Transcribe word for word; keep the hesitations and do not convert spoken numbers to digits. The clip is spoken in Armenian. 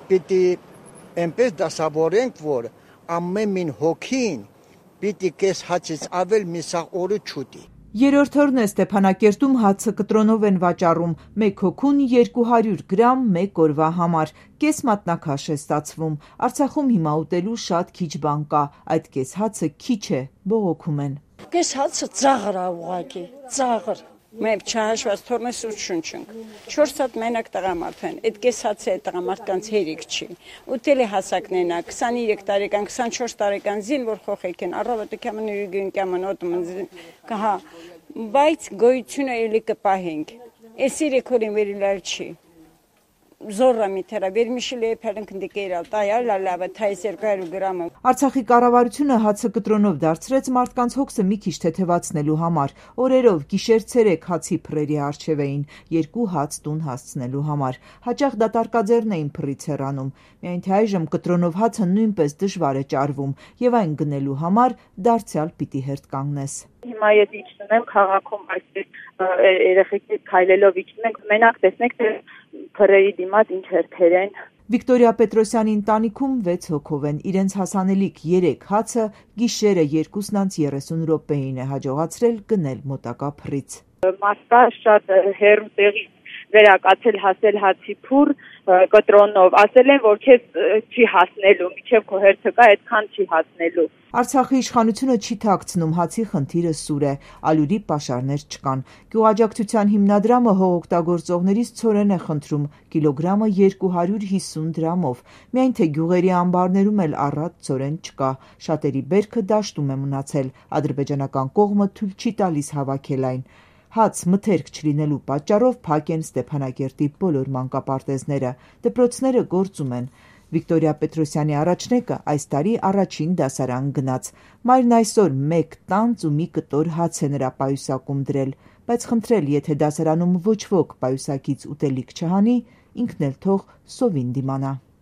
Պիտի այնպես դասավորենք, որ ամեն մին հոգին պիտի կես հացից ավել մի սաղ օրը չուտի։ Երրորդ օրն է Ստեփանակերտում հացը կտրոնով են վաճառում, մեկ հոգուն երկու հարյուր գրամ մեկ օրվա համար, կես մատնաքաշ է ստացվում։ Արցախում հիմա ուտելու շատ քիչ բան կա, այդ կես հացը քիչ է, բողոքում են։ Կես հացը ծաղր է ուղղակի, ծաղր։ Մենք չհաշված թորնես ու չունչենք։ չորս հատ մենակ տղամարդ են, այդ կես հացը է տղամարդկանց հերիք չի։ Ուտել է հասակներն է, քսանուերեք տարեկան, քսանչորս տարեկան զին, որ խոխեք են, առավոտը կամն ուրգին կամն օտում կհա, բայց գոյությունը էլի կպահենք։ Այս իրեքորին վերիլալ չի։ Զորը միթերա վերմիշիլ է փելնք դիկերալ տայալ լավը թայս երկու հարյուր գրամը։ Արցախի կառավարությունը հացը կտրոնով դարձրեց մարդկանց հոգսը մի քիչ թեթևացնելու համար։ Օրերով գիշեր-ցերեկ հացի փռերի առջև էին, երկու հաց տուն հասցնելու համար։ Հաճախ դատարկաձեռն էին փռից հեռանում։ Միայն թե այժմ կտրոնով հացը նույնպես դժվար է ճարվում եւ այն գնելու համար դարձյալ պիտի հերթ կանգնես։ Հիմա ես իջնում եմ քաղաքում այսպես երեխեքից քայլելով իջնում ենք, մենակ տեսնեք թե փռերի դիմաց ինչ հերթեր են։ Վիկտորիա Պետրոսյանի ընտանիքում վեց հոգով են, իրենց հասանելիք երեք հացը գիշերը երկուսն անց երեսուն րոպեին է հաջողացրել գնել մոտակա փռից։ Մասկա շատ հեռու տեղի վերակացել հասել հացի փուռ կտրոնով, ասել են, որ քեզ չի հասնելու, միջև քո հերթը կա, այդքան չի հասնելու։ Արցախի իշխանությունը չի թաքցնում, հացի խնդիրը սուր է, ալյուրի պաշարներ չկան։ Գյուղաաջակցության հիմնադրամը հողօգտագործողներից ցորեն է խնդրում, կիլոգրամը երկու հարյուր հիսուն դրամով։ Միայն թե գյուղերի ամբարներում էլ առատ ցորեն չկա։ Շատերի բերքը դաշտում է մնացել, ադրբեջանական կողմը թույլ չի տալիս հավաքել այն։ Հաց մթերք չլինելու պատճառով փակ են Ստեփանակերտի բոլոր մանկապարտեզները, դպրոցները գործում են։ Վիկտորիա Պետրոսյանի առաջնեկը այս տարի առաջին դասարան գնաց։ Մայրն այսօր մեկ տանձ ու մի կտոր հաց է նրա պայուսակում դրել, բայց խնդրել, եթե դասարանում ոչ ոք պայուսակից ուտելիք չհանի, ինքն էլ թող սովին դիմանա։